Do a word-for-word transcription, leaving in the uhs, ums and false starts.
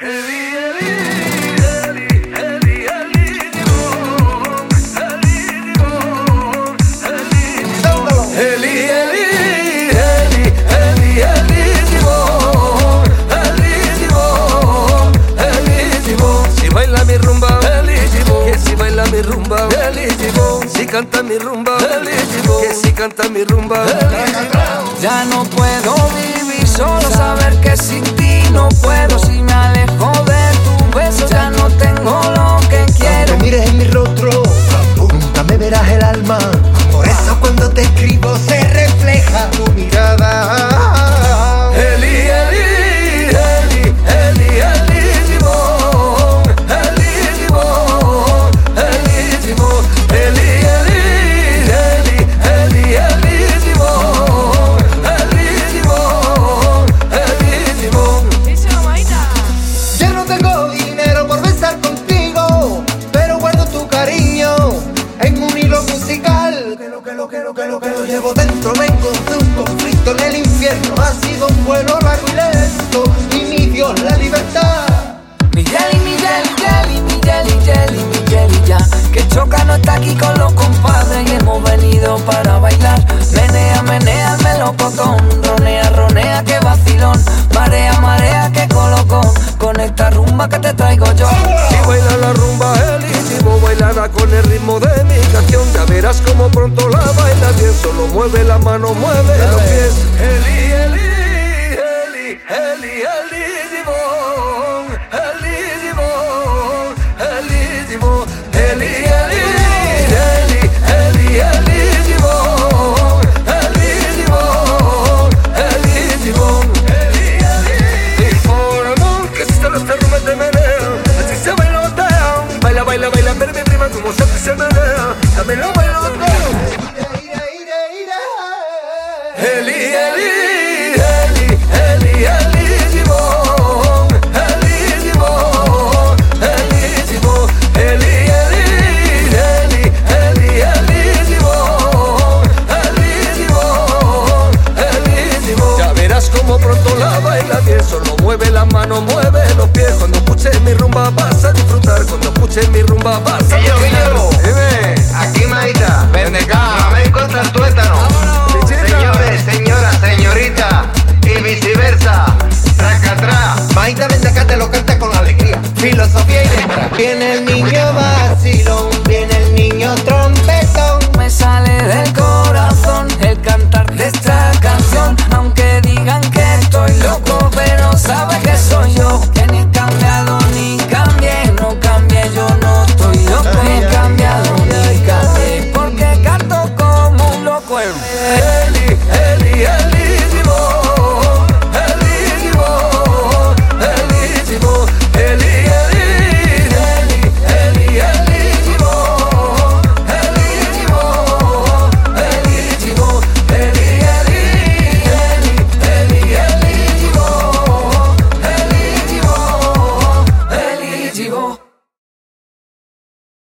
Si canta mi rumba, que si canta mi rumba. Ya no puedo vivir solo, saber que sin ti no puedo. Si me alejo de tu beso, ya no tengo lo que quiero. Aunque mires en mi rostro, nunca me verás el alma. Por eso cuando te escribo se refleja tu mirada. Eli, Eli, Eli, Eli, Eli, Simón, Eli, Simón, Eli, Simón, Eli, Eli, Eli, Eli, Eli, Simón, Eli, Simón, Eli, Simón. Ya no tengo dinero por besar contigo, pero guardo tu cariño en un hilo musical. Que lo, que lo, que lo, que lo, que lo llevo dentro. Vengo de un conflicto en el infierno. Ha sido un vuelo largo y lento, y mi Dios la libertad. Mi Jelly, mi Jelly, Jelly, mi Jelly, Jelly, mi Jelly ya. Que Choca no está aquí con los compadres y hemos venido para bailar. Menea, menea, melocotón. Ronea, ronea, que vacilón. Marea, marea, que colocón. Con esta rumba que te traigo yo. Si baila la rumba Elísimo, bailará con el ritmo de mi canción. Ya verás como pronto la baila bien. Solo mueve la mano, mueve los pies. Eli, Eli, Eli, Eli, Elísimo, Elísimo, Elísimo, Eli, Eli, Eli, Eli, Elísimo, Elísimo, Elísimo, Eli, Eli. Informón que si solo este rumba te menea, así se bailotea. Baila, baila, baila, pero mi prima como siempre se menea. También lo bailoteo. Eli, Eli, Eli, Eli, Elísimo, Elísimo, Elísimo, Eli, Eli, Eli, Eli, Elísimo, Elísimo, Elísimo. Ya verás como pronto la baila bien. Solo mueve la mano, mueve los pies. Cuando escuches mi rumba vas a disfrutar. Cuando escuches mi rumba vas a Guillo, disfrutar. Guillo. Dime. Aquí Maita, Bendeca, flamenco tras el tuétano. Señores, señoras, señorita y viceversa. Traca, tra. Maita Bendeca te lo canta con alegría, filosofía y letra. Viene el niño vacilón, viene el niño trompetón. Me sale del corazón el cantar de esta canción. Aunque digan que estoy loco, pero sabes que soy yo. Que ni he cambiado ni cambié, no cambié, yo no estoy loco. Ni he cambiado ni cambié, porque canto como un loco. Eli, Eli, Eli.